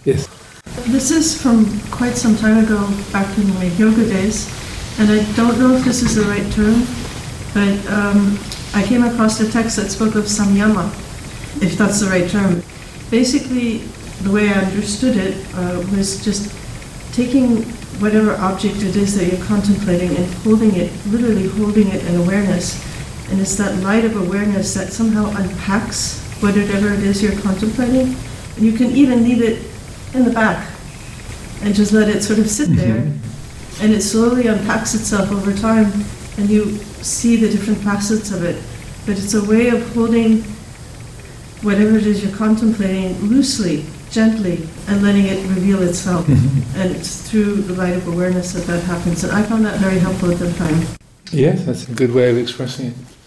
Yes. This is from quite some time ago, back in my yoga days, and I don't know if this is the right term, but I came across a text that spoke of samyama, if that's the right term. Basically, the way I understood it was just taking whatever object it is that you're contemplating and holding it, literally holding it in awareness. And it's that light of awareness that somehow unpacks whatever it is you're contemplating. And you can even leave it in the back and just let it sort of sit there. And it slowly unpacks itself over time, and you see the different facets of it. But it's a way of holding whatever it is you're contemplating loosely, gently, and letting it reveal itself. And it's through the light of awareness that happens. And I found that very helpful at the time. Yes, that's a good way of expressing it.